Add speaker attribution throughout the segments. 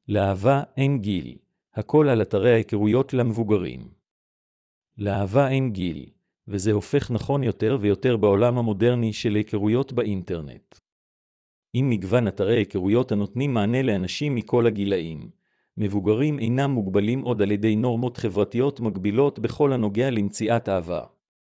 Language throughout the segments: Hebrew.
Speaker 1: לאהבה אין גיל, הכל על אתרי ההיכרויות למבוגרים. לאהבה אין גיל, וזה הופך נכון יותר ויותר בעולם המודרני של היכרויות באינטרנט. עם מגוון אתרי היכרויות הנותנים מענה לאנשים מכל הגילאים, מבוגרים אינם מוגבלים עוד על ידי נורמות חברתיות מגבילות בכל הנוגע למציאת אהבה.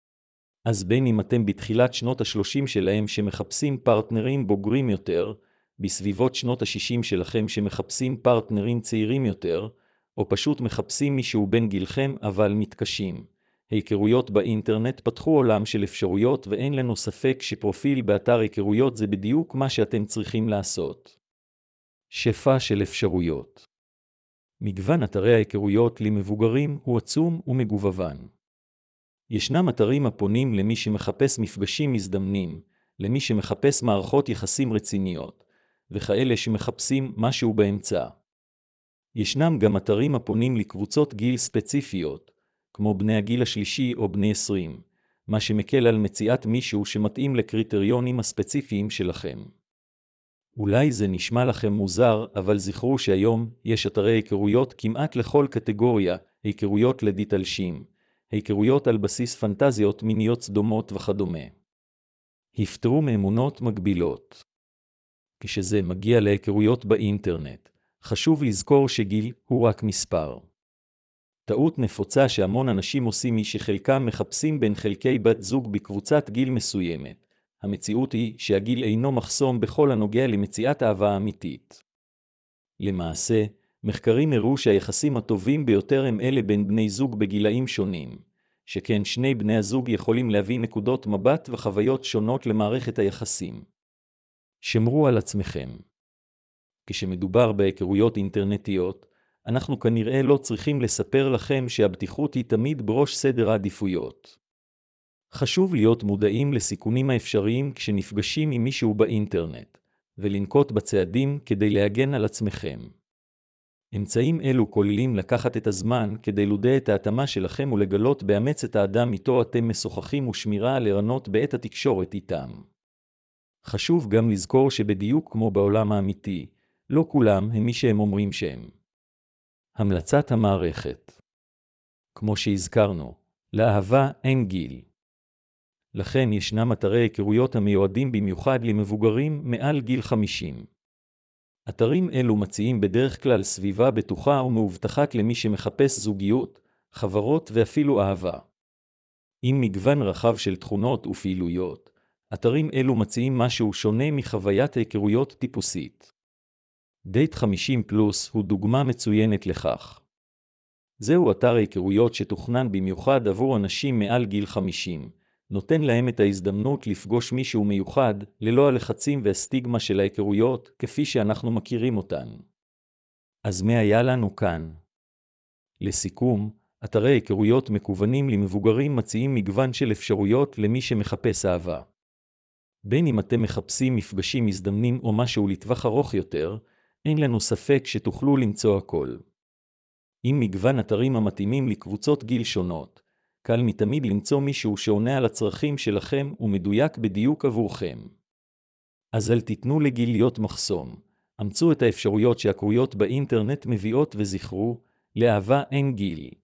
Speaker 1: אז בין אם אתם בתחילת שנות ה-30 שלהם שמחפשים פרטנרים בוגרים יותר, בסביבות שנות ה-60 שלכם שמחפשים פרטנרים צעירים יותר, או פשוט מחפשים מישהו בן גילכם אבל מתקשים. היכרויות באינטרנט פתחו עולם של אפשרויות ואין לנו ספק שפרופיל באתר היכרויות זה בדיוק מה שאתם צריכים לעשות. שפע של אפשרויות. מגוון אתרי ההיכרויות למבוגרים הוא עצום ומגוון. ישנם אתרים הפונים למי שמחפש מפגשים מזדמנים, למי שמחפש מערכות יחסים רציניות, וכאלה שמחפשים משהו באמצע. ישנם גם אתרים הפונים לקבוצות גיל ספציפיות, כמו בני הגיל השלישי או בני 20, מה שמקל על מציאת מישהו שמתאים לקריטריונים הספציפיים שלכם. אולי זה נשמע לכם מוזר, אבל זכרו שהיום יש אתרי היכרויות כמעט לכל קטגוריה, היכרויות לדתלשים, היכרויות על בסיס פנטזיות מיניות סדומות וכדומה. הפטרו מאמונות מגבילות. כשזה מגיע להיכרויות באינטרנט, חשוב לזכור שגיל הוא רק מספר. טעות נפוצה שהמון אנשים עושים היא שחלקם מחפשים בין חלקי בת זוג בקבוצת גיל מסוימת. המציאות היא שהגיל אינו מחסום בכל הנוגע למציאת אהבה אמיתית. למעשה, מחקרים הראו שהיחסים הטובים ביותר הם אלה בין בני זוג בגילאים שונים, שכן שני בני הזוג יכולים להביא נקודות מבט וחוויות שונות למערכת היחסים. שמרו על עצמכם. כשמדובר בהיכרויות אינטרנטיות, אנחנו כנראה לא צריכים לספר לכם שהבטיחות היא תמיד בראש סדר העדיפויות. חשוב להיות מודעים לסיכונים האפשריים כשנפגשים עם מישהו באינטרנט, ולנקוט בצעדים כדי להגן על עצמכם. אמצעים אלו כוללים לקחת את הזמן כדי לודע את ההתאמה שלכם ולגלות באמץ את האדם איתו אתם משוחחים ושמירה על ערנות בעת התקשורת איתם. חשוב גם לזכור שבדיוק כמו בעולם האמיתי, לא כולם הם מי שהם אומרים שהם. המלצת המערכת. כמו שהזכרנו, לאהבה אין גיל. לכן ישנם אתרי היכרויות המיועדים במיוחד למבוגרים מעל גיל 50. אתרים אלו מציעים בדרך כלל סביבה בטוחה ומאובטחת למי שמחפש זוגיות, חברות ואפילו אהבה. עם מגוון רחב של תכונות ופעילויות, אתרים אלו מציעים משהו שונה מחוויית היכרויות טיפוסית. דייט 50 פלוס הוא דוגמה מצוינת לכך. זהו אתר היכרויות שתוכנן במיוחד עבור אנשים מעל גיל 50, נותן להם את ההזדמנות לפגוש מישהו מיוחד, ללא הלחצים והסטיגמה של ההיכרויות, כפי שאנחנו מכירים אותן. אז מה היה לנו כאן? לסיכום, אתרי היכרויות מקוונים למבוגרים מציעים מגוון של אפשרויות למי שמחפש אהבה. בין אם אתם מחפשים מפגשים מזדמנים או משהו לטווח ארוך יותר, אין לנו ספק שתוכלו למצוא הכל. עם מגוון אתרים המתאימים לקבוצות גיל שונות, קל מתמיד למצוא מישהו שעונה על הצרכים שלכם ומדויק בדיוק עבורכם. אז אל תיתנו לגיל להיות מחסום. אמצו את האפשרויות שההיכרויות באינטרנט מביאות וזכרו, לאהבה אין גיל.